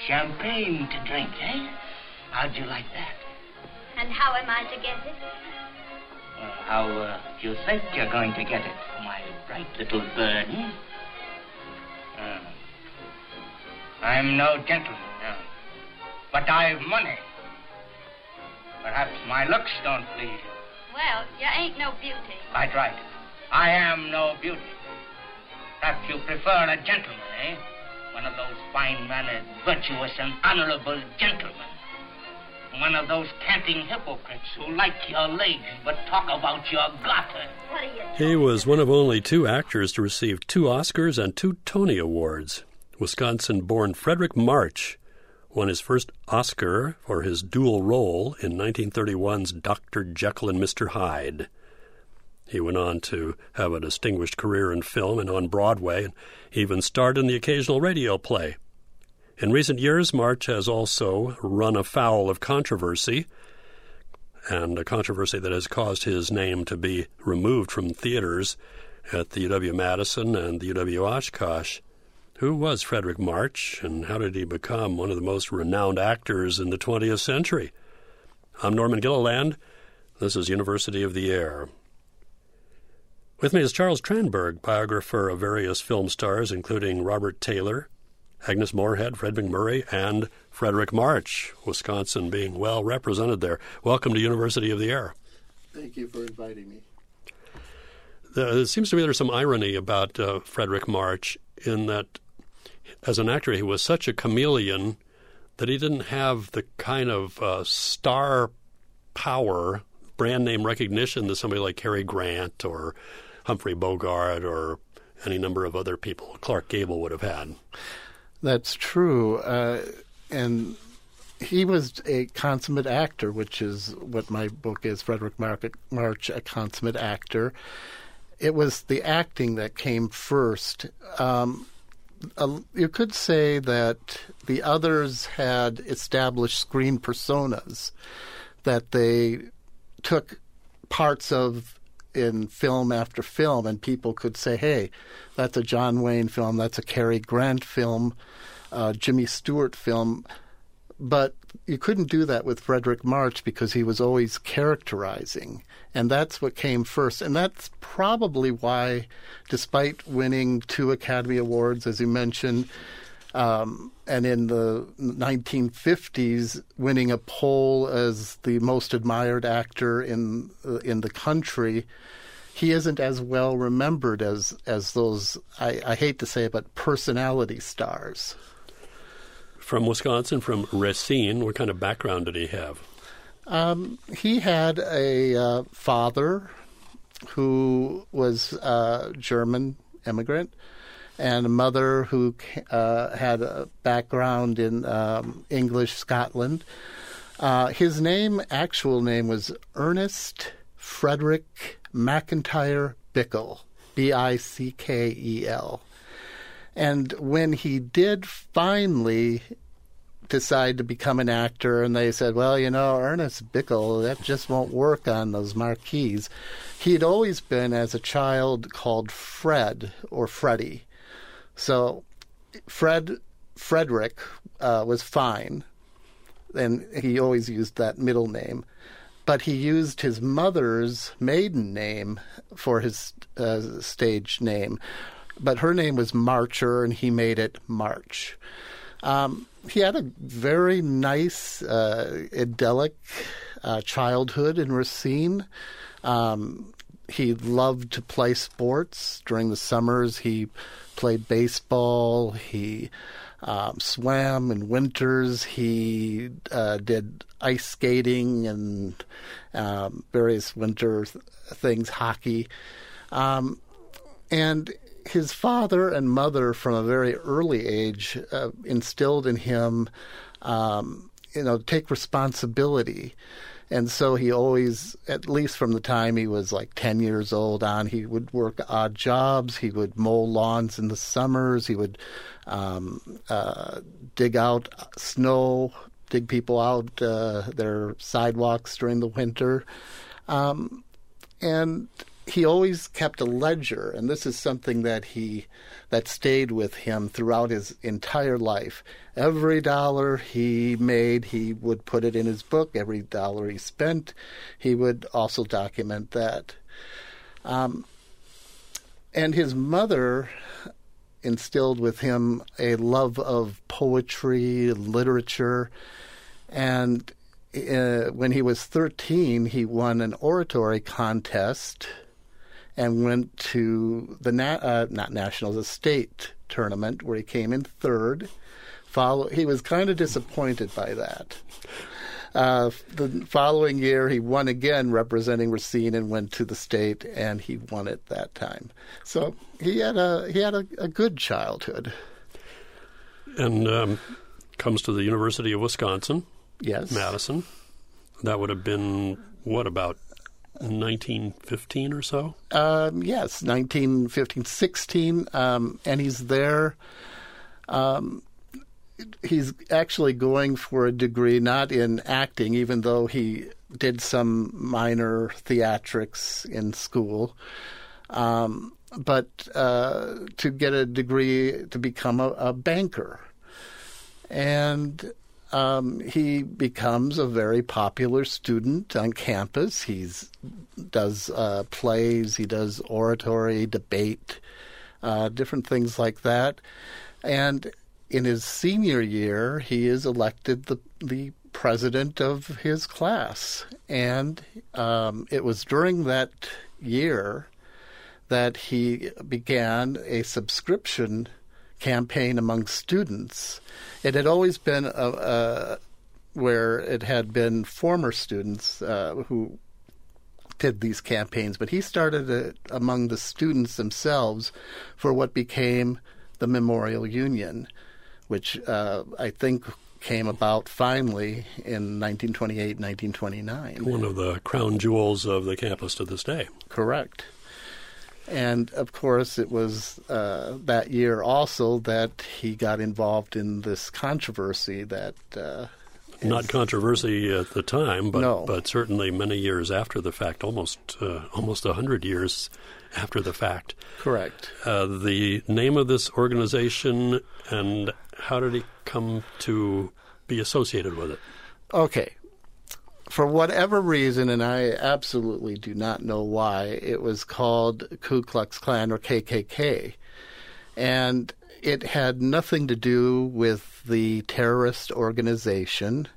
Champagne to drink, eh? How'd you like that? And how am I to get it? How do you think you're going to get it, my bright little bird? I'm no gentleman, no. But I've money. Perhaps my looks don't please you. Well, you ain't no beauty. Quite right. I am no beauty. Perhaps you prefer a gentleman, eh? One of those fine-mannered, virtuous, and honorable gentlemen. One of those canting hypocrites who like your legs but talk about your garter. What are you doing? He was one of only 2 actors to receive 2 Oscars and 2 Tony Awards. Wisconsin-born Fredric March won his first Oscar for his dual role in 1931's Dr. Jekyll and Mr. Hyde. He went on to have a distinguished career in film and on Broadway, and even starred in the occasional radio play. In recent years, March has also run afoul of controversy, and a controversy that has caused his name to be removed from theaters at the UW-Madison and the UW-Oshkosh. Who was Fredric March, and how did he become one of the most renowned actors in the 20th century? I'm Norman Gilliland. This is University of the Air. With me is Charles Tranberg, biographer of various film stars, including Robert Taylor, Agnes Moorehead, Fred McMurray, and Fredric March, Wisconsin being well represented there. Welcome to University of the Air. Thank you for inviting me. It seems to me there's some irony about Fredric March in that as an actor he was such a chameleon that he didn't have the kind of star power, brand name recognition that somebody like Cary Grant or Humphrey Bogart or any number of other people, Clark Gable, would have had. That's true. And he was a consummate actor, which is what my book is, Fredric March, A Consummate Actor. It was the acting that came first. You could say that the others had established screen personas, that they took parts of in film after film, and people could say, hey, that's a John Wayne film, that's a Cary Grant film, Jimmy Stewart film. But you couldn't do that with Fredric March because he was always characterizing, and that's what came first. And that's probably why, despite winning 2 Academy Awards, as you mentioned, and in the 1950s winning a poll as the most admired actor in the country, he isn't as well remembered as those, I hate to say it, but personality stars. From Wisconsin, from Racine, what kind of background did he have? He had a father who was a German immigrant and a mother who had a background in English Scotland. His actual name was Ernest Frederick McIntyre Bickle, Bickel. And when he did finally decide to become an actor, and they said, well, Ernest Bickle, that just won't work on those marquees. He had always been, as a child, called Fred or Freddie. So Frederick was fine, and he always used that middle name. But he used his mother's maiden name for his stage name. But her name was Marcher, and he made it March. He had a very nice, idyllic childhood in Racine. He loved to play sports. During the summers, he played baseball. He swam in winters. He did ice skating and various winter things, hockey. And his father and mother, from a very early age, instilled in him, take responsibility. And so he always, at least from the time he was like 10 years old on, he would work odd jobs. He would mow lawns in the summers. He would dig out snow, dig people out their sidewalks during the winter. And he always kept a ledger, and this is something that stayed with him throughout his entire life. Every dollar he made, he would put it in his book. Every dollar he spent, he would also document that. And his mother instilled with him a love of poetry, literature, and when he was 13, he won an oratory contest and went to the not nationals, a state tournament where he came in third. He was kind of disappointed by that. The following year, he won again, representing Racine, and went to the state, and he won it that time. So he had a good childhood. And comes to the University of Wisconsin. Yes. Madison. That would have been, what, about 1915 or so? Yes, 1915, 16. And he's there. He's actually going for a degree not in acting, even though he did some minor theatrics in school, but to get a degree to become a banker. And he becomes a very popular student on campus. He does plays, he does oratory, debate, different things like that. And in his senior year, he is elected the president of his class. And it was during that year that he began a subscription campaign among students. It had always been where it had been former students who did these campaigns, but he started it among the students themselves for what became the Memorial Union, which I think came about finally in 1928, 1929. One of the crown jewels of the campus to this day. Correct. And, of course, it was that year also that he got involved in this controversy that not controversy at the time, but, no. But certainly many years after the fact, almost 100 years after the fact. Correct. The name of this organization and how did he come to be associated with it? Okay. For whatever reason, and I absolutely do not know why, it was called Ku Klux Klan or KKK. And it had nothing to do with the terrorist organization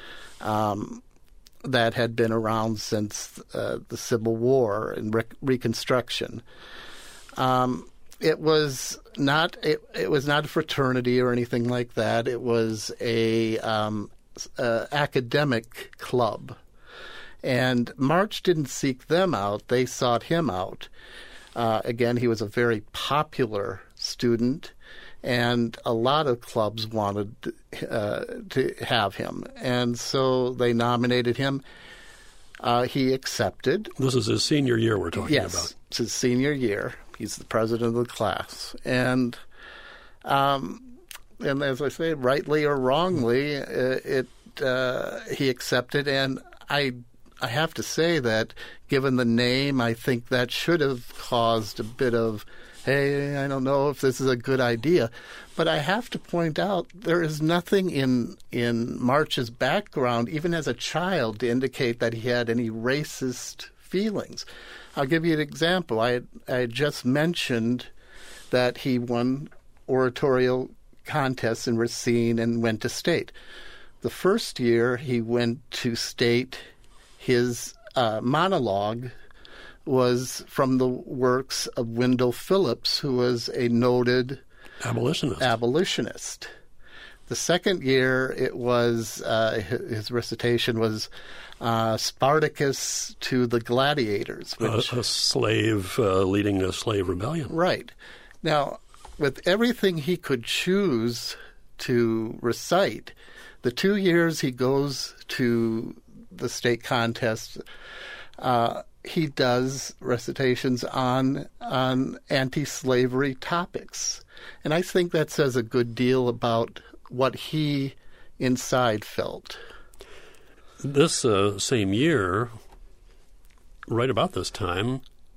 that had been around since the Civil War and Reconstruction. It was not a fraternity or anything like that. It was a academic club. And March didn't seek them out. They sought him out. Again, he was a very popular student, and a lot of clubs wanted to have him. And so they nominated him. He accepted. This is his senior year we're talking about. Yes, it's his senior year. He's the president of the class. And as I say, rightly or wrongly, he accepted. And I have to say that, given the name, I think that should have caused a bit of, hey, I don't know if this is a good idea. But I have to point out there is nothing in March's background, even as a child, to indicate that he had any racist feelings. I'll give you an example. I had just mentioned that he won oratorial contests in Racine and went to state. The first year he went to state, his monologue was from the works of Wendell Phillips, who was a noted abolitionist. The second year, it was his recitation was Spartacus to the Gladiators, which a slave leading a slave rebellion. Right. Now, with everything he could choose to recite, the 2 years he goes to the state contest, he does recitations on anti-slavery topics. And I think that says a good deal about what he inside felt. This same year, right about this time,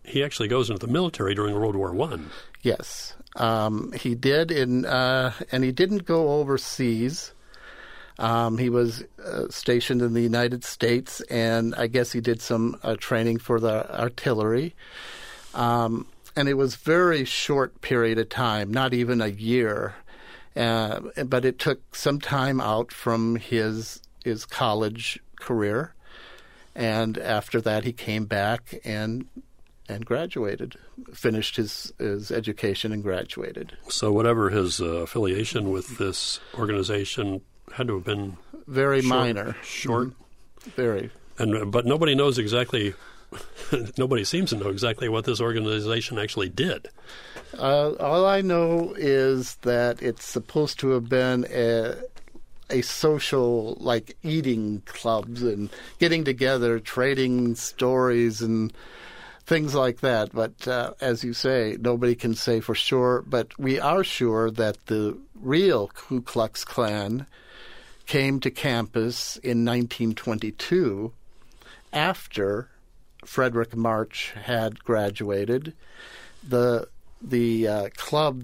he actually goes into the military during World War I. Yes, he did, and he didn't go overseas. He was stationed in the United States, and I guess he did some training for the artillery. And it was very short period of time, not even a year. But it took some time out from his college career. And after that, he came back and graduated, finished his education and graduated. So whatever his affiliation with this organization had to have been very minor. Short. Mm-hmm. Very. But nobody knows exactly, nobody seems to know exactly what this organization actually did. All I know is that it's supposed to have been a social, like eating clubs and getting together, trading stories and things like that. But as you say, nobody can say for sure. But we are sure that the real Ku Klux Klan came to campus in 1922 after Frederick March had graduated. The club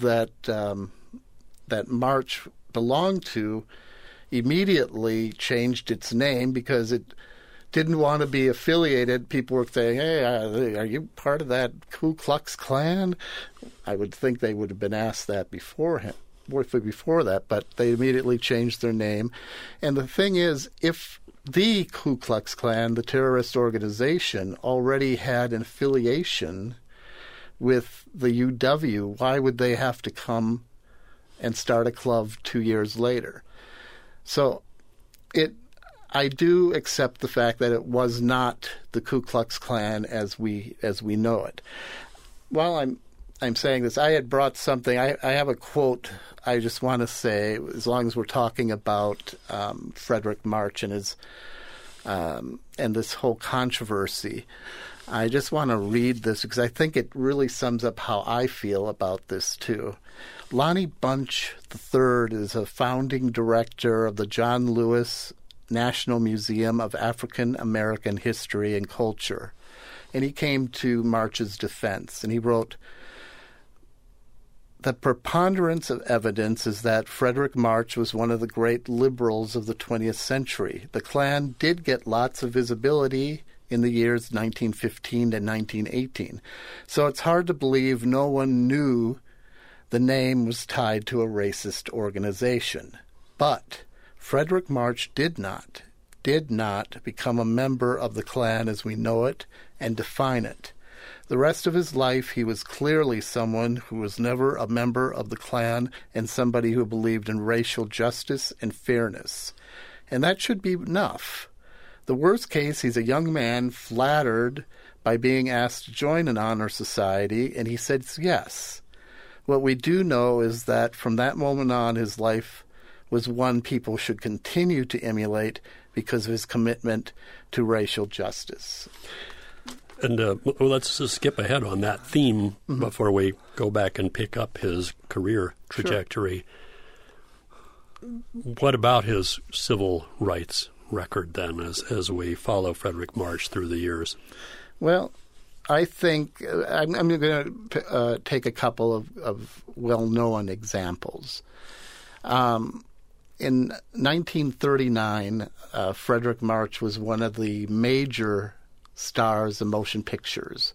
that March belonged to immediately changed its name because it didn't want to be affiliated. People were saying, hey, are you part of that Ku Klux Klan? I would think they would have been asked that before that, but they immediately changed their name. And the thing is, if the Ku Klux Klan, the terrorist organization, already had an affiliation with the UW, why would they have to come and start a club 2 years later? So I do accept the fact that it was not the Ku Klux Klan as we know it. While I'm saying this, I had brought something. I have a quote I just want to say, as long as we're talking about Frederick March and his and this whole controversy. I just want to read this because I think it really sums up how I feel about this too. Lonnie Bunch III is a founding director of the John Lewis National Museum of African American History and Culture. And he came to March's defense, and he wrote, "The preponderance of evidence is that Frederick March was one of the great liberals of the 20th century. The Klan did get lots of visibility in the years 1915 to 1918, so it's hard to believe no one knew the name was tied to a racist organization. But Frederick March did not become a member of the Klan as we know it and define it. The rest of his life, he was clearly someone who was never a member of the Klan and somebody who believed in racial justice and fairness. And that should be enough. The worst case, he's a young man flattered by being asked to join an honor society, and he said yes. What we do know is that from that moment on, his life was one people should continue to emulate because of his commitment to racial justice." And let's just skip ahead on that theme before we go back and pick up his career trajectory. Sure. What about his civil rights record then as we follow Frederick March through the years? Well, I think I'm going to take a couple of well-known examples. In 1939, Frederick March was one of the major stars of motion pictures.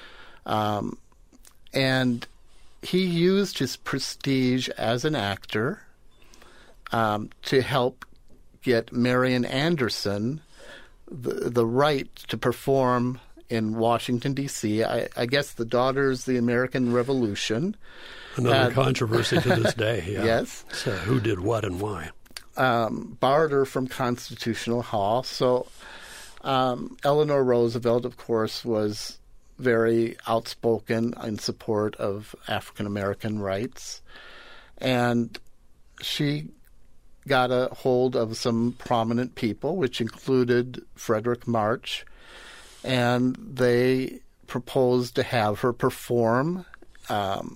And he used his prestige as an actor to help get Marian Anderson the right to perform in Washington, D.C. I guess the Daughters of the American Revolution. Another controversy to this day. Yeah. Yes. So who did what and why? Barred her from Constitutional Hall. So Eleanor Roosevelt, of course, was very outspoken in support of African American rights. And she got a hold of some prominent people, which included Frederick March, and they proposed to have her perform at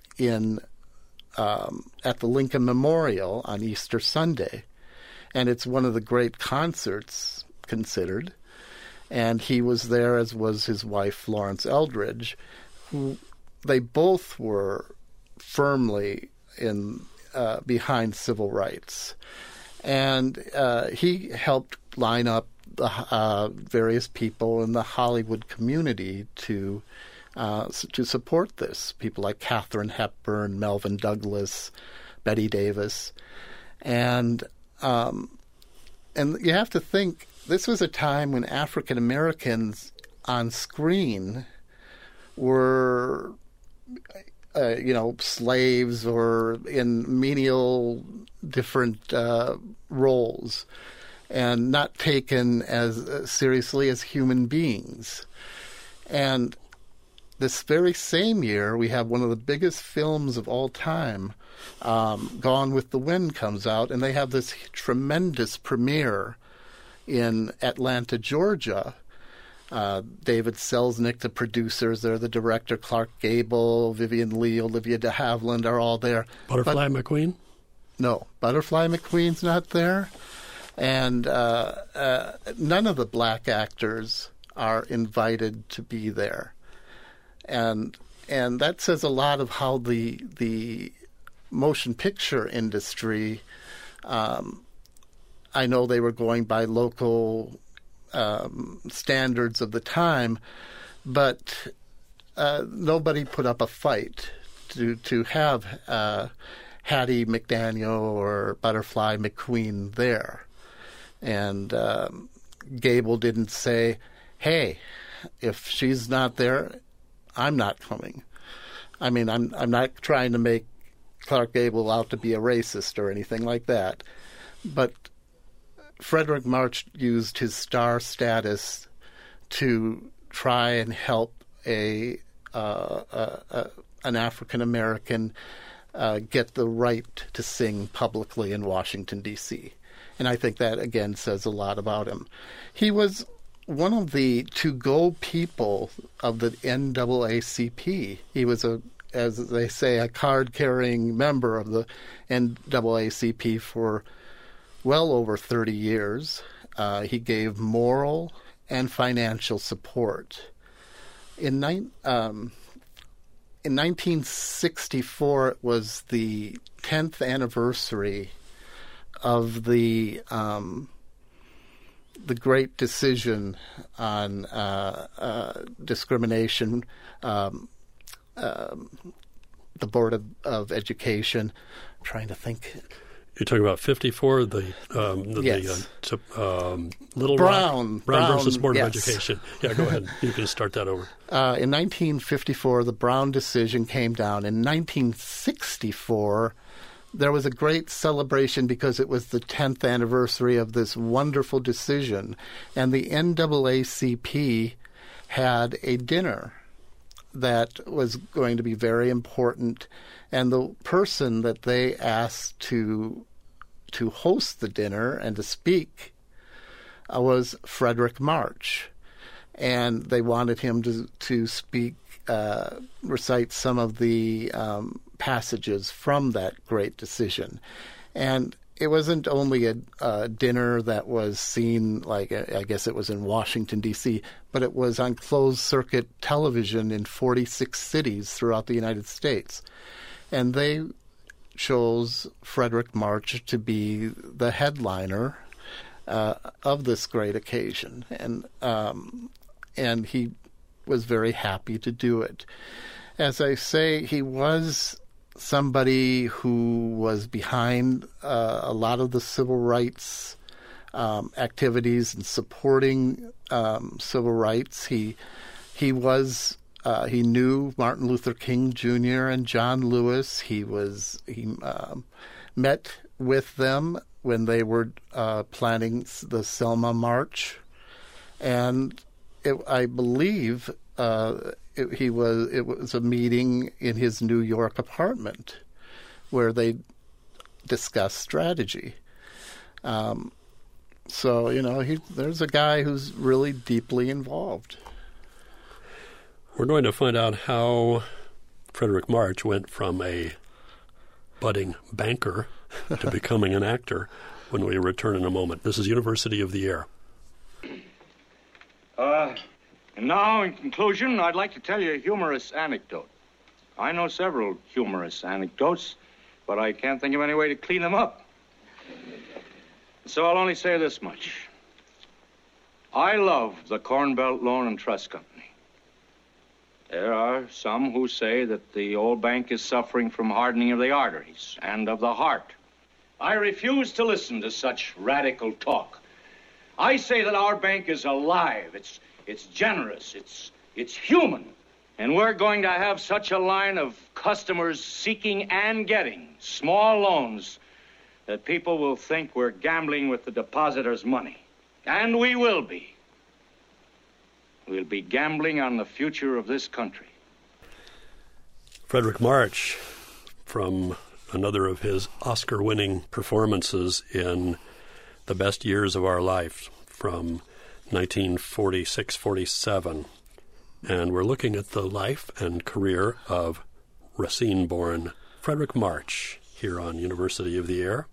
the Lincoln Memorial on Easter Sunday. And it's one of the great concerts considered. And he was there, as was his wife, Florence Eldridge, who they both were firmly behind civil rights. And he helped line up the various people in the Hollywood community to support this. People like Katharine Hepburn, Melvyn Douglas, Bette Davis. And you have to think, this was a time when African Americans on screen were, slaves or in menial different roles and not taken as seriously as human beings. And this very same year, we have one of the biggest films of all time, Gone with the Wind, comes out, and they have this tremendous premiere in Atlanta, Georgia. David Selznick, the producers, they're the director, Clark Gable, Vivian Lee, Olivia de Havilland are all there. Butterfly McQueen? No, Butterfly McQueen's not there. And none of the black actors are invited to be there. And that says a lot of how the motion picture industry, I know they were going by local standards of the time, but nobody put up a fight to have Hattie McDaniel or Butterfly McQueen there. And Gable didn't say, hey, if she's not there, I'm not coming. I mean, I'm not trying to make Clark Gable out to be a racist or anything like that. But Fredric March used his star status to try and help an African American get the right to sing publicly in Washington, D.C. And I think that, again, says a lot about him. He was one of the to-go people of the NAACP. He was, as they say, a card-carrying member of the NAACP for well over 30 years. He gave moral and financial support. In 1964, it was the 10th anniversary of the great decision on discrimination. The Board of Education. I'm trying to think. You're talking about 54, yes. Little Brown versus Board yes. of Education. Yeah, go ahead. You can start that over. In 1954, the Brown decision came down. In 1964, there was a great celebration because it was the 10th anniversary of this wonderful decision, and the NAACP had a dinner that was going to be very important. And the person that they asked to host the dinner and to speak was Fredric March. And they wanted him to speak, recite some of the passages from that great decision. And it wasn't only a dinner that was seen, like I guess it was in Washington, D.C., but it was on closed-circuit television in 46 cities throughout the United States. And they chose Fredric March to be the headliner of this great occasion. And he was very happy to do it. As I say, he was somebody who was behind a lot of the civil rights activities and supporting civil rights. He knew Martin Luther King Jr. and John Lewis. He met with them when they were planning the Selma March, and I believe it was a meeting in his New York apartment where they discussed strategy. So there's a guy who's really deeply involved. We're going to find out how Fredric March went from a budding banker to becoming an actor when we return in a moment. This is University of the Air. And now, in conclusion, I'd like to tell you a humorous anecdote. I know several humorous anecdotes, but I can't think of any way to clean them up. So I'll only say this much. I love the Corn Belt Loan and Trust Company. There are some who say that the old bank is suffering from hardening of the arteries and of the heart. I refuse to listen to such radical talk. I say that our bank is alive, it's generous, it's human. And we're going to have such a line of customers seeking and getting small loans that people will think we're gambling with the depositor's money. And we will be. We'll be gambling on the future of this country. Fredric March, from another of his Oscar-winning performances in The Best Years of Our Life from 1946-47. And we're looking at the life and career of Racine-born Fredric March here on University of the Air.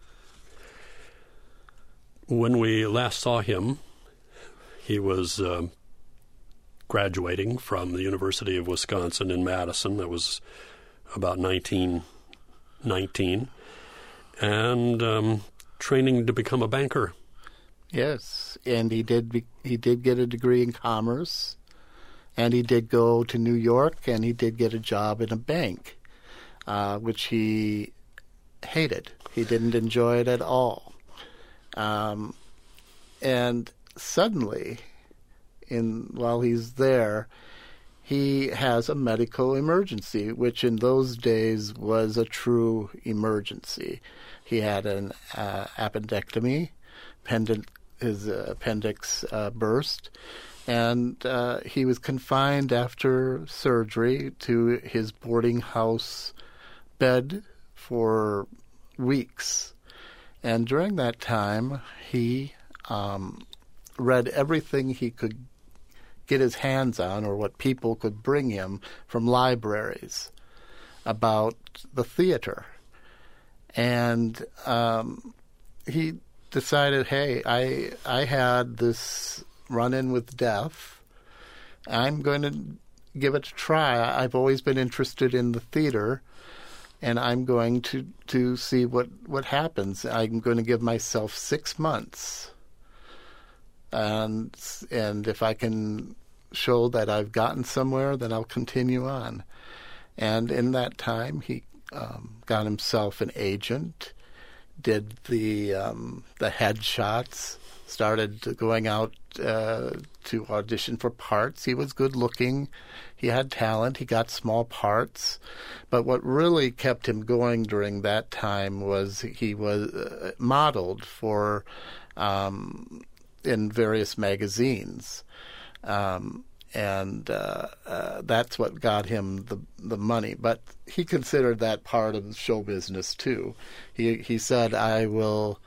When we last saw him, he was graduating from the University of Wisconsin in Madison. That was about 1919, and training to become a banker. Yes, and he did get a degree in commerce, and he did go to New York, and he did get a job in a bank, which he hated. He didn't enjoy it at all. And suddenly, while he's there, he has a medical emergency, which in those days was a true emergency. He had an appendectomy, his appendix burst, and he was confined after surgery to his boarding house bed for weeks. And during that time, he read everything he could get his hands on, or what people could bring him from libraries about the theater. And he decided, hey, I had this run-in with death. I'm going to give it a try. I've always been interested in the theater, and I'm going to see what happens. I'm going to give myself 6 months. And if I can show that I've gotten somewhere, then I'll continue on. And in that time, he got himself an agent, did the headshots, started going out to audition for parts. He was good looking. He had talent. He got small parts. But what really kept him going during that time was he was modeled for in various magazines. And that's what got him the money. But he considered that part of show business too. He said, I will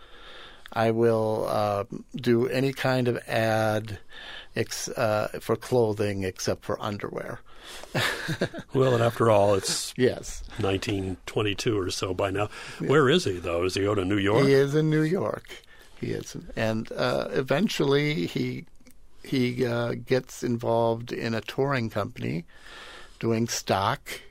do any kind of ad for clothing except for underwear. Well, and after all, it's yes, 1922 or so by now. Yeah. Where is he, though? Does he go to New York? He is in New York. He is. And eventually he gets involved in a touring company doing stock,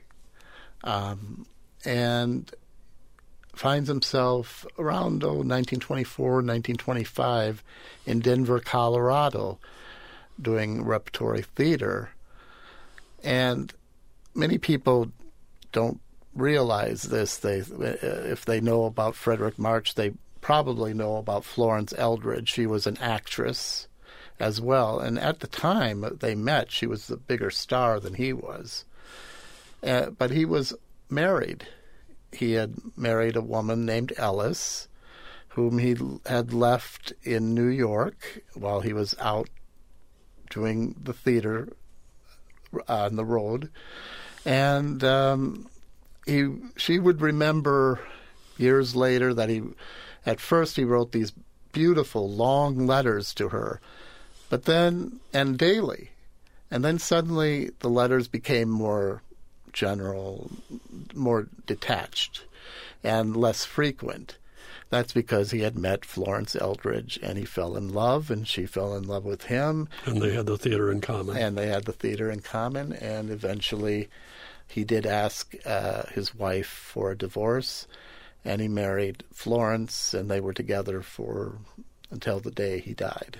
and finds himself around 1924, 1925 in Denver, Colorado, doing repertory theater. And many people don't realize this. If they know about Fredric March, they probably know about Florence Eldridge. She was an actress as well. And at the time they met, she was the bigger star than he was. But he was married. He had married a woman named Ellis, whom he had left in New York while he was out doing the theater on the road. And she would remember years later that at first he wrote these beautiful long letters to her, but then, and daily. And then suddenly the letters became more general, more detached, and less frequent. That's because he had met Florence Eldridge, and he fell in love, and she fell in love with him. And they had the theater in common. And eventually he did ask his wife for a divorce, and he married Florence, and they were together until the day he died.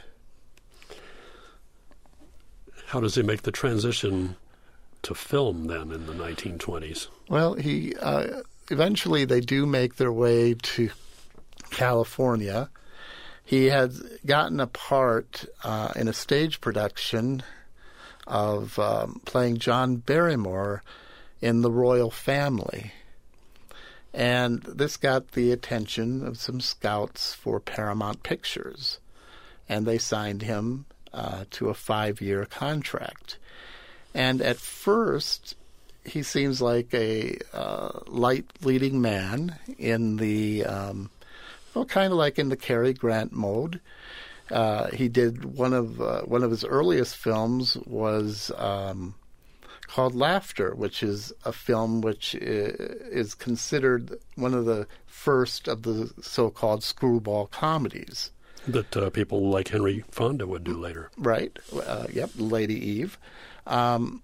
How does he make the transition to film then in the 1920s? Well, he eventually they do make their way to California. He had gotten a part in a stage production of playing John Barrymore in The Royal Family. And this got the attention of some scouts for Paramount Pictures, and they signed him to a 5-year contract. And at first, he seems like a light leading man in the, kind of like in the Cary Grant mode. He did one of his earliest films was called Laughter, which is a film which is considered one of the first of the so-called screwball comedies. That people like Henry Fonda would do later. Right. Yep, Lady Eve. And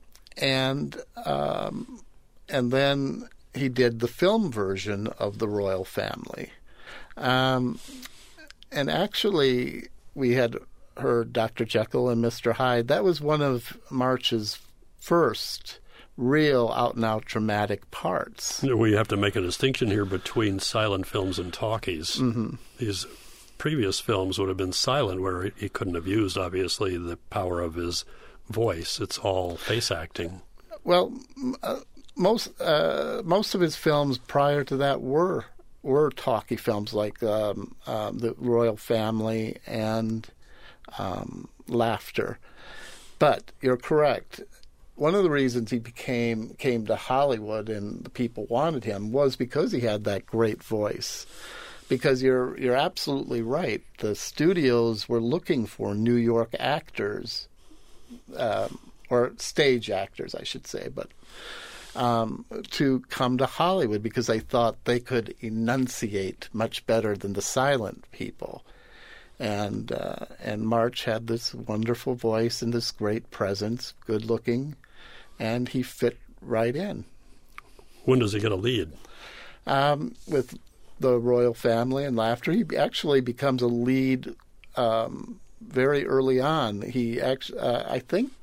then he did the film version of The Royal Family. And actually, we had heard Dr. Jekyll and Mr. Hyde. That was one of March's first real out-and-out dramatic parts. We have to make a distinction here between silent films and talkies. Mm-hmm. These previous films would have been silent, where he couldn't have used, obviously, the power of his voice. It's all face acting. Well, most of his films prior to that were talkie films, like The Royal Family and Laughter. But you're correct. One of the reasons he came to Hollywood and the people wanted him was because he had that great voice. Because you're absolutely right. The studios were looking for New York actors, or stage actors, I should say, but to come to Hollywood because they thought they could enunciate much better than the silent people. And March had this wonderful voice and this great presence, good looking, and he fit right in. When does he get a lead? With The Royal Family and Laughter, he actually becomes a lead very early on. He actually, I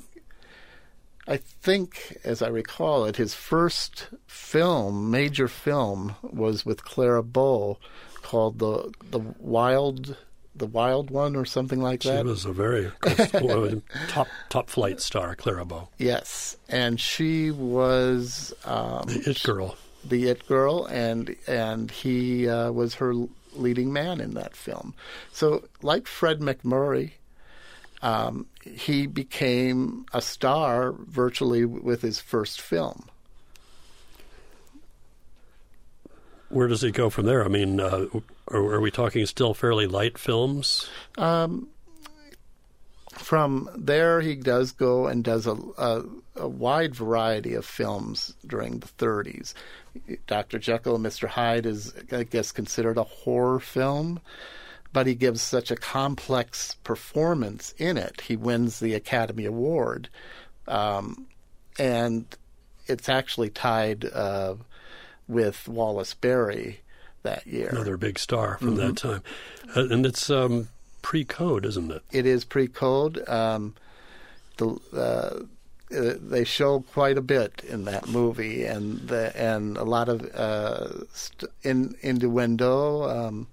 think, as I recall it, his first major film, was with Clara Bow, called the Wild One or something like that. She was a very top flight star, Clara Bow. Yes, and she was the It Girl. The It Girl, and he was her leading man in that film. So, like Fred MacMurray, he became a star virtually with his first film. Where does he go from there? I mean, are we talking still fairly light films? From there, he does go and does a wide variety of films during the 30s. Dr. Jekyll and Mr. Hyde is, I guess, considered a horror film, but he gives such a complex performance in it. He wins the Academy Award, and it's actually tied with Wallace Beery that year. Another big star from that time. And it's pre-code, isn't it? It is pre-code. They show quite a bit in that movie, and a lot of innuendo.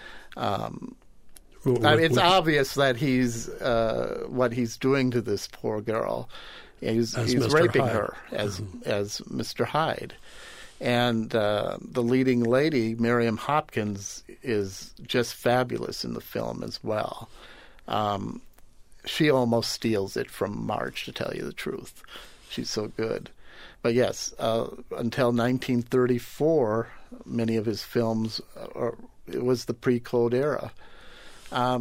It's obvious that he's what he's doing to this poor girl. He's raping her as Mr. Hyde. And the leading lady, Miriam Hopkins, is just fabulous in the film as well. She almost steals it from March, to tell you the truth. She's so good. But yes, until 1934, many of his films, it was the pre-code era.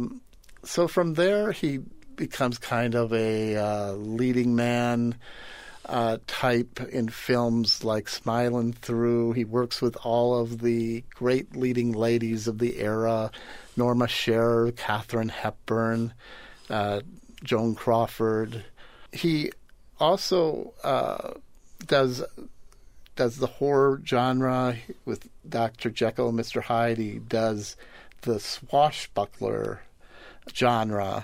So from there, he becomes kind of a leading man. type in films like Smilin' Through. He works with all of the great leading ladies of the era, Norma Shearer, Katharine Hepburn, Joan Crawford. He also does the horror genre with Dr. Jekyll and Mr. Hyde. He does the swashbuckler genre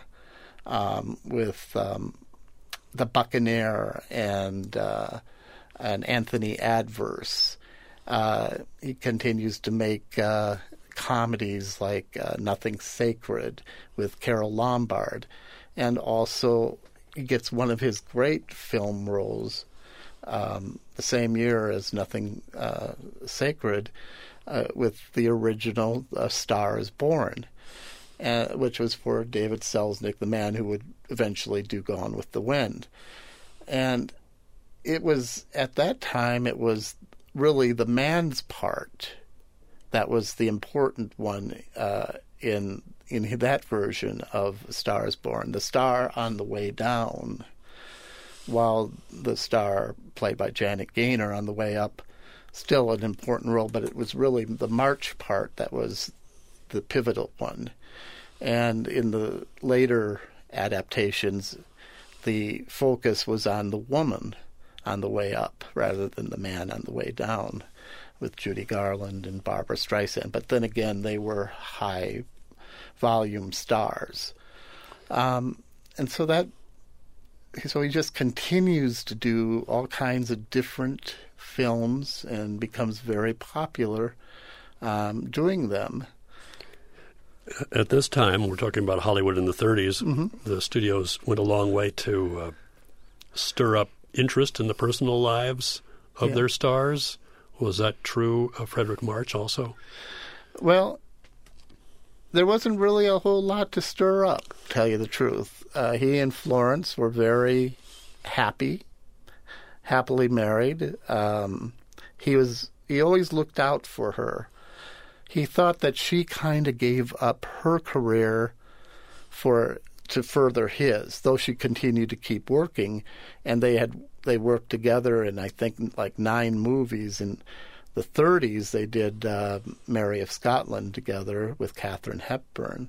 with The Buccaneer and Anthony Adverse. He continues to make comedies like Nothing Sacred with Carole Lombard. And also he gets one of his great film roles the same year as Nothing Sacred with the original A Star is Born, which was for David Selznick, the man who would eventually do Gone with the Wind. And it was, at that time, it was really the man's part that was the important one in that version of A Star is Born. The star on the way down, while the star, played by Janet Gaynor, on the way up, still an important role, but it was really the March part that was the pivotal one. And in the later adaptations, the focus was on the woman on the way up rather than the man on the way down, with Judy Garland and Barbra Streisand. But then again, they were high-volume stars. And so he just continues to do all kinds of different films and becomes very popular doing them. At this time, we're talking about Hollywood in the 30s, the studios went a long way to stir up interest in the personal lives of their stars. Was that true of Fredric March also? Well, there wasn't really a whole lot to stir up, to tell you the truth. He and Florence were very happily married. He always looked out for her. He thought that she kind of gave up her career to further his, though she continued to keep working, and they worked together in, I think, like 9 movies. In the 30s, they did Mary of Scotland together with Katharine Hepburn.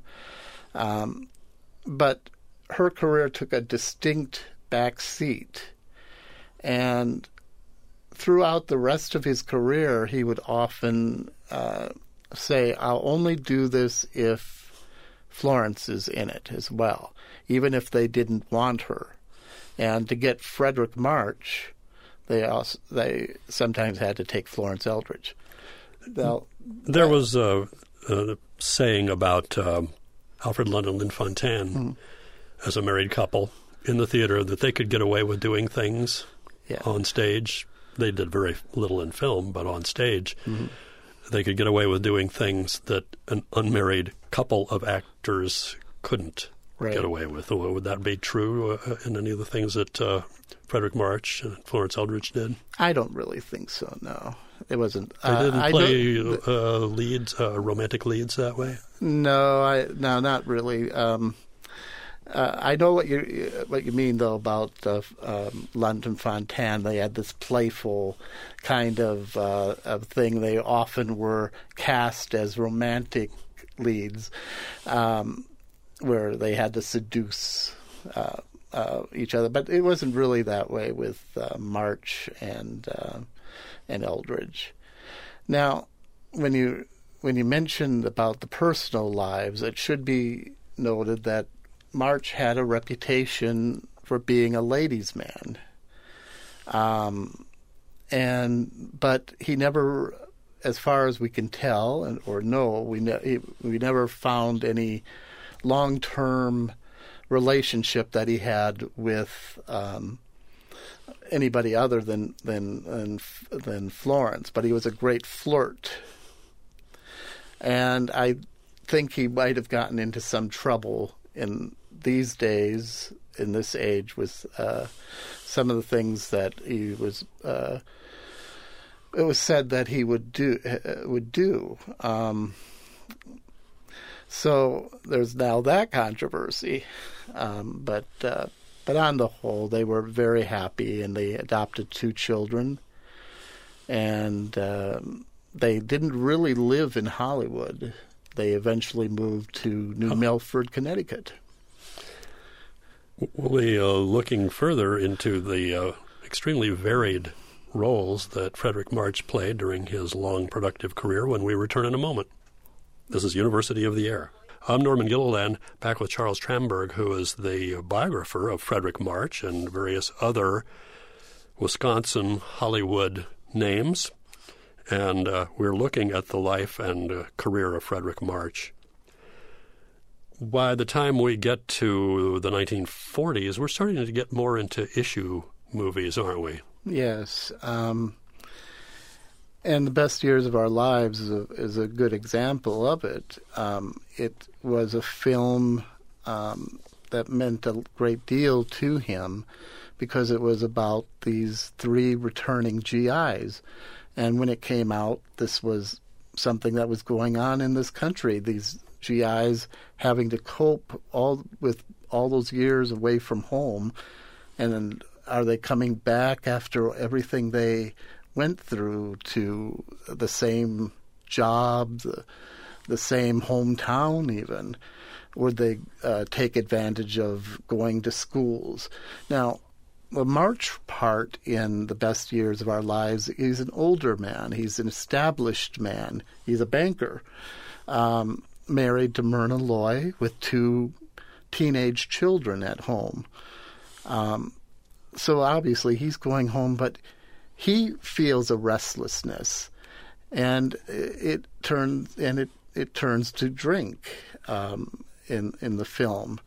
But her career took a distinct back seat, and throughout the rest of his career, he would often say, I'll only do this if Florence is in it as well, even if they didn't want her. And to get Fredric March, they sometimes had to take Florence Eldridge. There was a saying about Alfred London Linfontaine as a married couple in the theater that they could get away with doing things on stage. They did very little in film, but on stage they could get away with doing things that an unmarried couple of actors couldn't get away with. Would that be true in any of the things that Fredric March and Florence Eldridge did? I don't really think so, no. It wasn't. They didn't play leads, romantic leads that way? No, not really. I know what you mean, though, about London Fontaine. They had this playful kind of thing. They often were cast as romantic leads, where they had to seduce each other. But it wasn't really that way with March and Eldridge. Now, when you mentioned about the personal lives, it should be noted that March had a reputation for being a ladies' man, but he never, as far as we can tell or know, we never found any long-term relationship that he had with anybody other than Florence. But he was a great flirt, and I think he might have gotten into some trouble in these days, in this age, with some of the things that he was. It was said that he would do. So there's now that controversy, but But on the whole, they were very happy, and they adopted 2 children. And they didn't really live in Hollywood. They eventually moved to New Milford, Connecticut. We'll be looking further into the extremely varied roles that Fredric March played during his long, productive career when we return in a moment. This is University of the Air. I'm Norman Gilliland, back with Charles Tramberg, who is the biographer of Fredric March and various other Wisconsin Hollywood names. And we're looking at the life and career of Fredric March. By the time we get to the 1940s, we're starting to get more into issue movies, aren't we? Yes. And The Best Years of Our Lives is a good example of it. It was a film that meant a great deal to him because it was about these 3 returning GIs. And when it came out, this was something that was going on in this country. These GIs having to cope with all those years away from home. And then are they coming back after everything they went through to the same job, the same hometown even? Would they take advantage of going to schools? Now, the March part in The Best Years of Our Lives, he's an older man. He's an established man. He's a banker, married to Myrna Loy with 2 teenage children at home. So obviously he's going home, but he feels a restlessness, and it turns to drink in the film,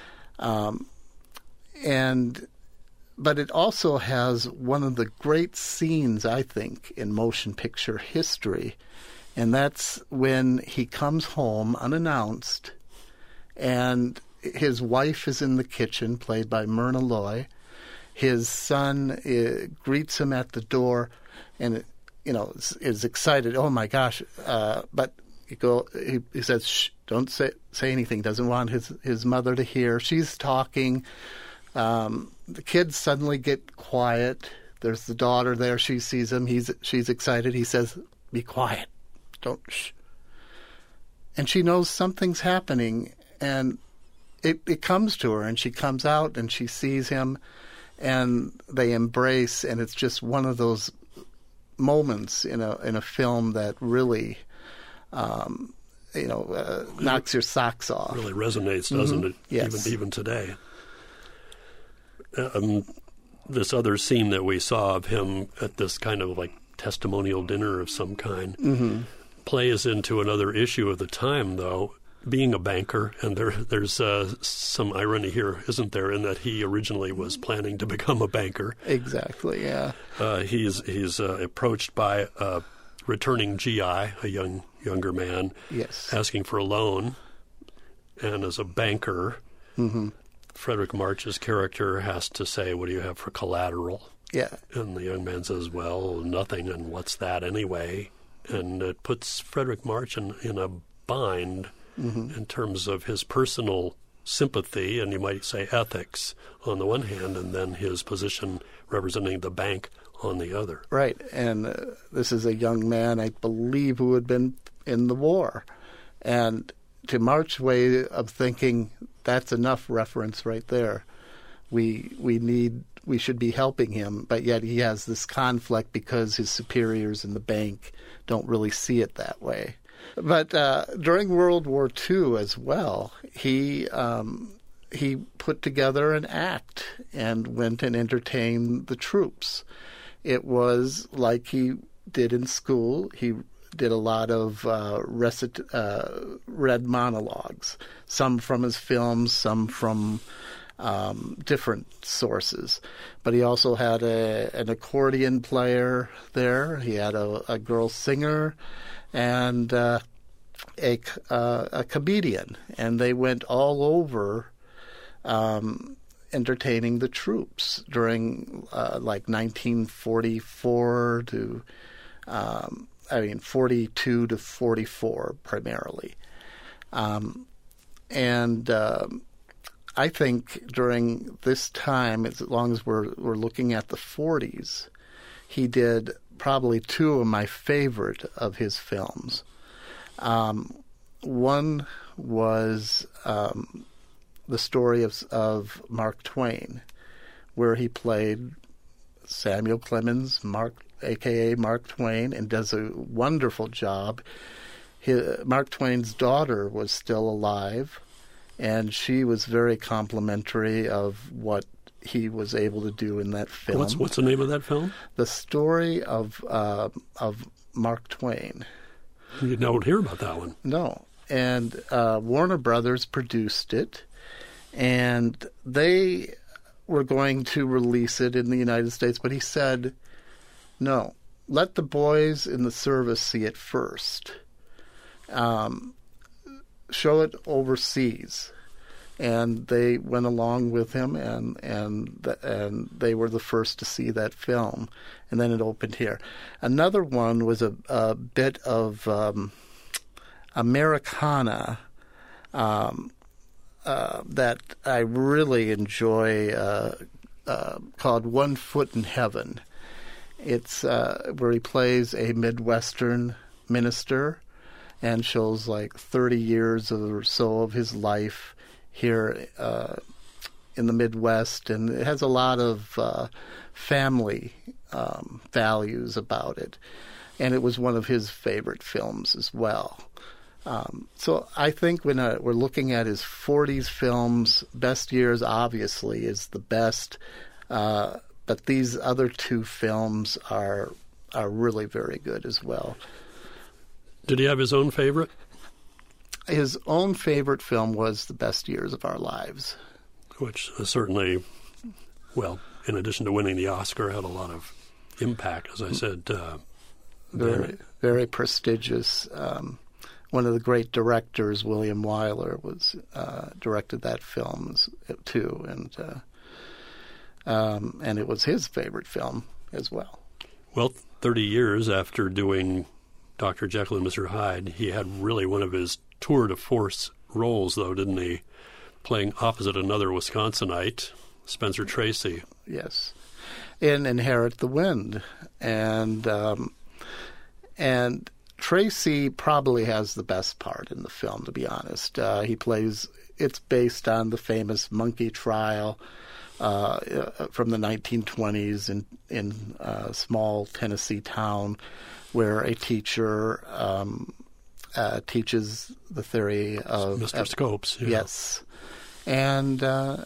but it also has one of the great scenes, I think, in motion picture history, and that's when he comes home unannounced, and his wife is in the kitchen, played by Myrna Loy. His son greets him at the door, and is excited. Oh my gosh! But he says, "Shh! Don't say anything." Doesn't want his mother to hear. She's talking. The kids suddenly get quiet. There's the daughter there. She sees him. She's excited. He says, "Be quiet! Don't shh." And she knows something's happening, and it comes to her, and she comes out and she sees him. And they embrace, and it's just one of those moments in a film that really, knocks your socks off. Really resonates, doesn't it? Yes. Even today. This other scene that we saw of him at this kind of like testimonial dinner of some kind plays into another issue of the time, though. Being a banker, and there's some irony here, isn't there, in that he originally was planning to become a banker. Exactly, yeah. He's approached by a returning GI, a younger man, yes, asking for a loan. And as a banker, Fredric March's character has to say, "What do you have for collateral?" Yeah. And the young man says, "Well, nothing, and what's that anyway?" And it puts Fredric March in a bind in terms of his personal sympathy, and you might say ethics, on the one hand, and then his position representing the bank on the other. Right, and this is a young man, I believe, who had been in the war. And to March's way of thinking, that's enough reference right there. We should be helping him, but yet he has this conflict because his superiors in the bank don't really see it that way. But during World War II as well, he put together an act and went and entertained the troops. It was like he did in school. He did a lot of read monologues, some from his films, some from different sources. But he also had an accordion player there. He had a girl singer and a comedian, and they went all over entertaining the troops during 1944 to 42 to 44 primarily. And I think during this time, as long as we're looking at the 40s, he did probably two of my favorite of his films. One was the story of Mark Twain, where he played Samuel Clemens, a.k.a. Mark Twain, and does a wonderful job. Mark Twain's daughter was still alive, and she was very complimentary of what he was able to do in that film. What's the name of that film? The Story of Mark Twain. You don't hear about that one. No. And Warner Brothers produced it, and they were going to release it in the United States, but he said, no, let the boys in the service see it first. Show it overseas. And they went along with him, and they were the first to see that film, and then it opened here. Another one was a bit of Americana that I really enjoy, called One Foot in Heaven. It's where he plays a Midwestern minister and shows like 30 years or so of his life here in the Midwest, and it has a lot of family values about it. And it was one of his favorite films as well. So I think when we're looking at his 40s films, Best Years obviously is the best, but these other two films are really very good as well. Did he have his own favorite? His own favorite film was The Best Years of Our Lives. Which certainly, well, in addition to winning the Oscar, had a lot of impact, as I said. Very, very prestigious. One of the great directors, William Wyler, was directed that film too, and it was his favorite film as well. Well, 30 years after doing Dr. Jekyll and Mr. Hyde, he had really one of his tour de force roles, though, didn't he? Playing opposite another Wisconsinite, Spencer Tracy. Yes, in Inherit the Wind, and Tracy probably has the best part in the film, to be honest. He plays. It's based on the famous monkey trial from the 1920s in a small Tennessee town, where a teacher teaches the theory of Mr. Scopes. Yeah. Yes, and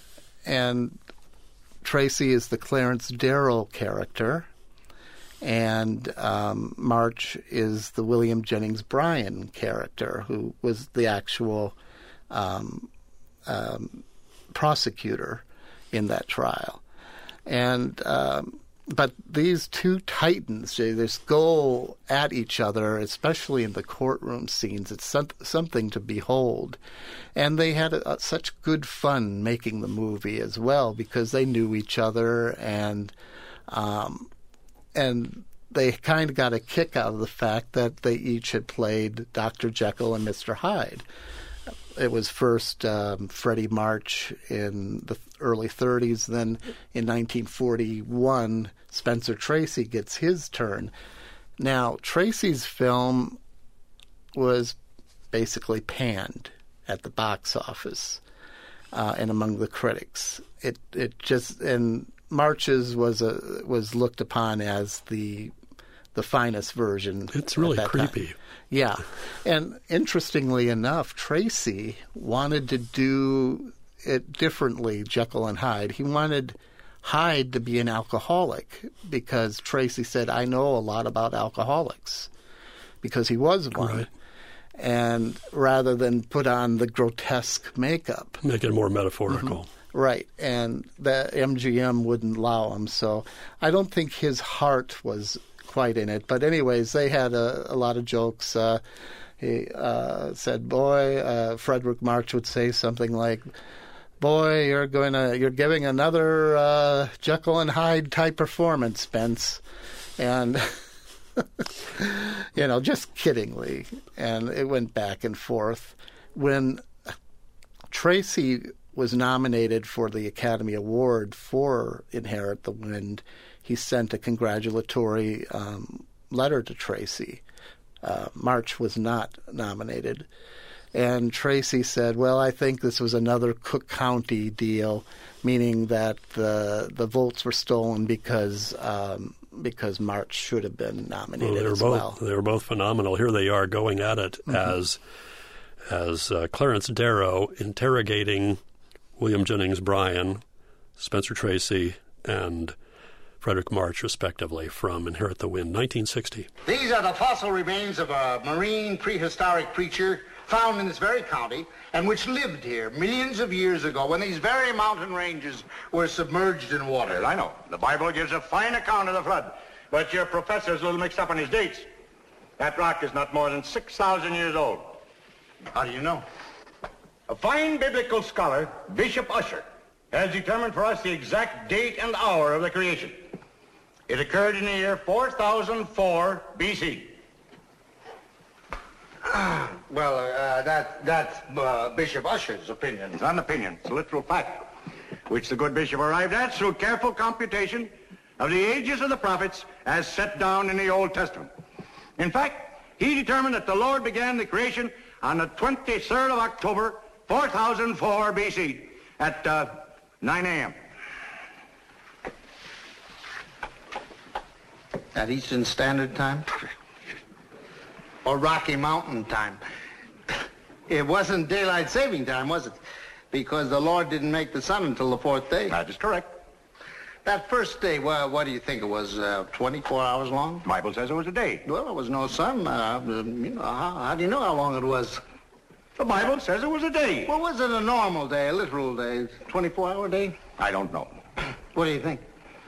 Tracy is the Clarence Darrow character, and March is the William Jennings Bryan character, who was the actual prosecutor in that trial, and. But these two titans, they just go at each other, especially in the courtroom scenes. It's something to behold. And they had such good fun making the movie as well, because they knew each other, and they kind of got a kick out of the fact that they each had played Dr. Jekyll and Mr. Hyde. It was first Freddie March in the early 30s. Then in 1941, Spencer Tracy gets his turn. Now, Tracy's film was basically panned at the box office and among the critics. It just, and March's was looked upon as the finest version. It's really creepy. Time. Yeah. And interestingly enough, Tracy wanted to do it differently, Jekyll and Hyde. He wanted Hyde to be an alcoholic because Tracy said, I know a lot about alcoholics, because he was one. Right. And rather than put on the grotesque makeup. Make it more metaphorical. Mm-hmm. Right. And the MGM wouldn't allow him. So I don't think his heart was quite in it. But anyways, they had a lot of jokes. He said, boy, Frederick March would say something like, boy, you're giving another Jekyll and Hyde type performance, Spence. And, just kiddingly. And it went back and forth. When Tracy was nominated for the Academy Award for Inherit the Wind, he sent a congratulatory letter to Tracy. March was not nominated. And Tracy said, well, I think this was another Cook County deal, meaning that the votes were stolen because March should have been nominated as well. They were both phenomenal. Here they are going at it as Clarence Darrow interrogating William Jennings Bryan, Spencer Tracy, and Frederick March, respectively, from Inherit the Wind, 1960. These are the fossil remains of a marine prehistoric creature found in this very county and which lived here millions of years ago when these very mountain ranges were submerged in water. I know. The Bible gives a fine account of the flood, but your professor's a little mixed up on his dates. That rock is not more than 6,000 years old. How do you know? A fine biblical scholar, Bishop Usher, has determined for us the exact date and hour of the creation. It occurred in the year 4004 B.C. Well, that's Bishop Usher's opinion. It's not an opinion. It's a literal fact, which the good bishop arrived at through careful computation of the ages of the prophets as set down in the Old Testament. In fact, he determined that the Lord began the creation on the 23rd of October, 4004 B.C. at 9 a.m. At Eastern Standard Time? Or Rocky Mountain Time? It wasn't daylight saving time, was it? Because the Lord didn't make the sun until the fourth day. That is correct. That first day, well, what do you think it was, 24 hours long? The Bible says it was a day. Well, there was no sun. How do you know how long it was? The Bible says it was a day. Well, was it a normal day, a literal day, 24-hour day? I don't know. What do you think?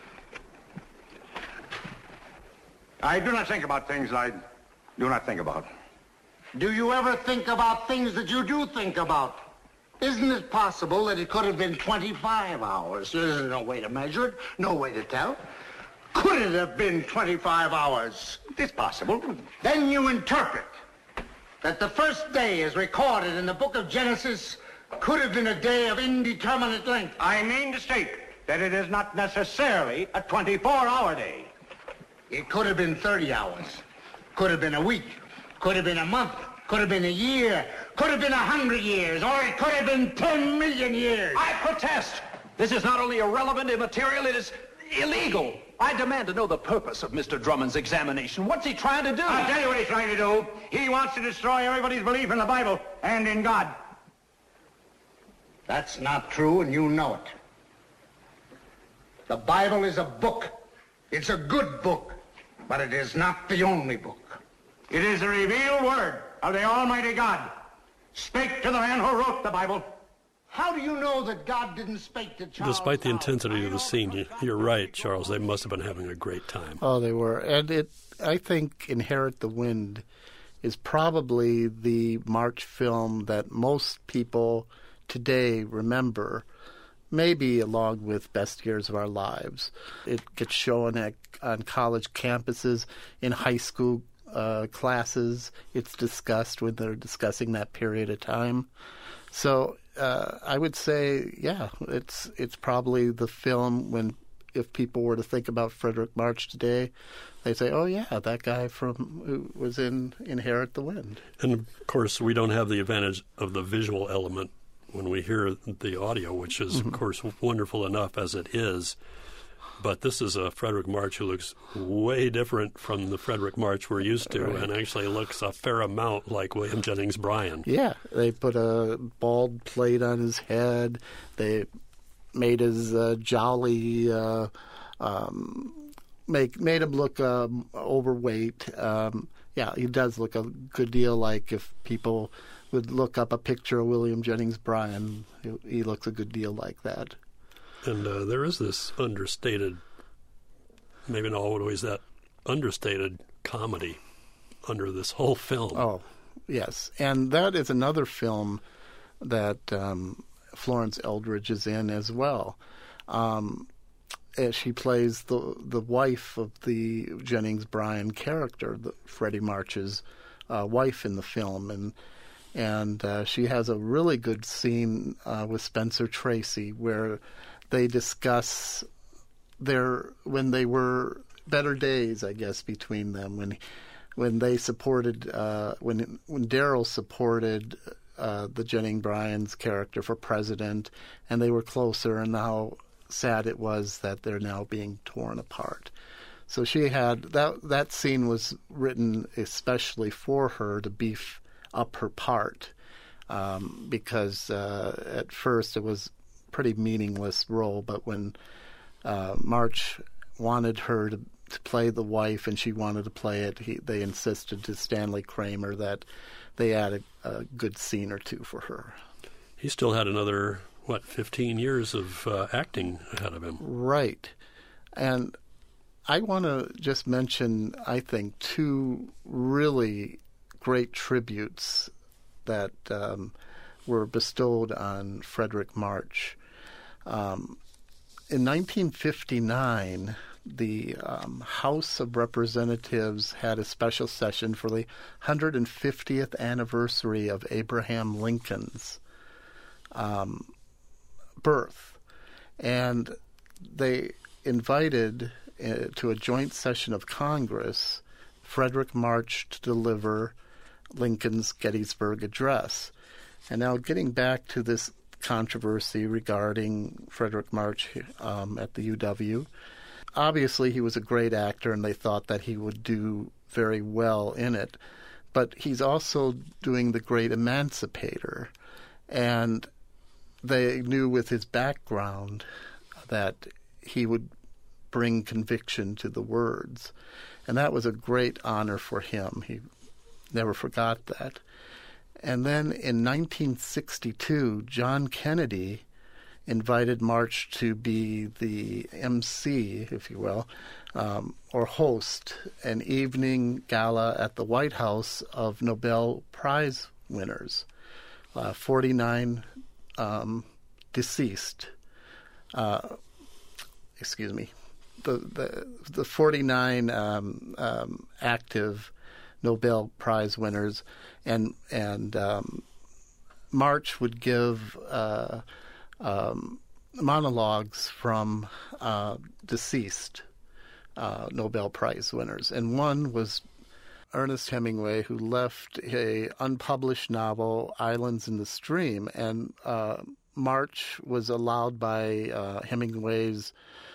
I do not think about things I do not think about. Do you ever think about things that you do think about? Isn't it possible that it could have been 25 hours? There's no way to measure it, no way to tell. Could it have been 25 hours? It's possible. Then you interpret that the first day is recorded in the book of Genesis could have been a day of indeterminate length. I mean to state that it is not necessarily a 24-hour day. It could have been 30 hours. Could have been a week. Could have been a month. Could have been a year. Could have been 100 years. Or it could have been 10 million years. I protest. This is not only irrelevant, immaterial, it is illegal. I demand to know the purpose of Mr. Drummond's examination. What's he trying to do? I'll tell you what he's trying to do. He wants to destroy everybody's belief in the Bible and in God. That's not true, and you know it. The Bible is a book. It's a good book, but it is not the only book. It is the revealed word of the Almighty God. Spake to the man who wrote the Bible. How do you know that God didn't speak to Charles? Despite the intensity of the scene, you're right, Charles. They must have been having a great time. Oh, they were. And I think Inherit the Wind is probably the March film that most people today remember, maybe along with Best Years of Our Lives. It gets shown on college campuses, in high school classes. It's discussed when they're discussing that period of time. So I would say, yeah, it's probably the film when, if people were to think about Frederick March today, they say, oh, yeah, that guy who was in Inherit the Wind. And, of course, we don't have the advantage of the visual element when we hear the audio, which is, of course, wonderful enough as it is. But this is a Frederick March who looks way different from the Frederick March we're used to, right, and actually looks a fair amount like William Jennings Bryan. Yeah, they put a bald plate on his head. They made his jolly, made him look overweight. Yeah, he does look a good deal like if people would look up a picture of William Jennings Bryan, he looks a good deal like that. And there is this understated, maybe not always that understated comedy under this whole film. Oh, yes. And that is another film that Florence Eldridge is in as well. She plays the wife of the Jennings Bryan character, Freddie March's wife in the film. And she has a really good scene with Spencer Tracy where they discuss when they were better days, I guess, between them, when they supported when Daryl supported the Jennings Bryan's character for president, and they were closer, and how sad it was that they're now being torn apart. So she had that scene was written especially for her to beef up her part, because at first it was a pretty meaningless role, but when March wanted her to play the wife and she wanted to play it, they insisted to Stanley Kramer that they added a good scene or two for her. He still had another, 15 years of acting ahead of him. Right. And I want to just mention, I think, two really great tributes that were bestowed on Fredric March. In 1959, the House of Representatives had a special session for the 150th anniversary of Abraham Lincoln's birth. And they invited to a joint session of Congress Fredric March to deliver Lincoln's Gettysburg Address. And now getting back to this controversy regarding Fredric March at the UW, obviously he was a great actor and they thought that he would do very well in it, but he's also doing the great emancipator, and they knew with his background that he would bring conviction to the words, and that was a great honor for him. He never forgot that. And then in 1962, John Kennedy invited March to be the MC, if you will, or host an evening gala at the White House of Nobel Prize winners, 49 deceased. Excuse me. The 49 active Nobel Prize winners, and March would give monologues from deceased Nobel Prize winners, and one was Ernest Hemingway, who left a unpublished novel, Islands in the Stream, and March was allowed by Hemingway's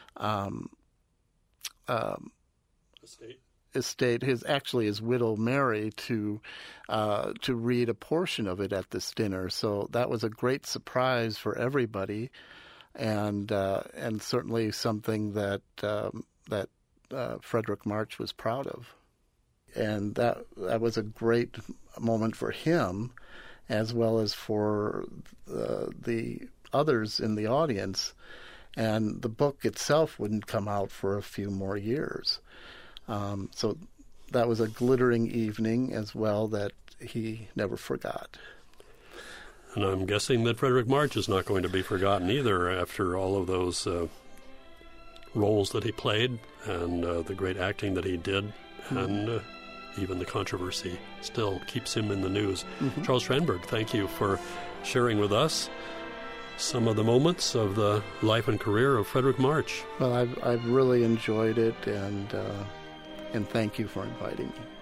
estate, his widow Mary, to read a portion of it at this dinner. So that was a great surprise for everybody, and certainly something that Fredric March was proud of. And that was a great moment for him, as well as for the others in the audience. And the book itself wouldn't come out for a few more years. So that was a glittering evening as well that he never forgot. And I'm guessing that Fredric March is not going to be forgotten either after all of those roles that he played and the great acting that he did, and even the controversy still keeps him in the news. Charles Strandberg, thank you for sharing with us some of the moments of the life and career of Fredric March. Well, I've really enjoyed it, and thank you for inviting me.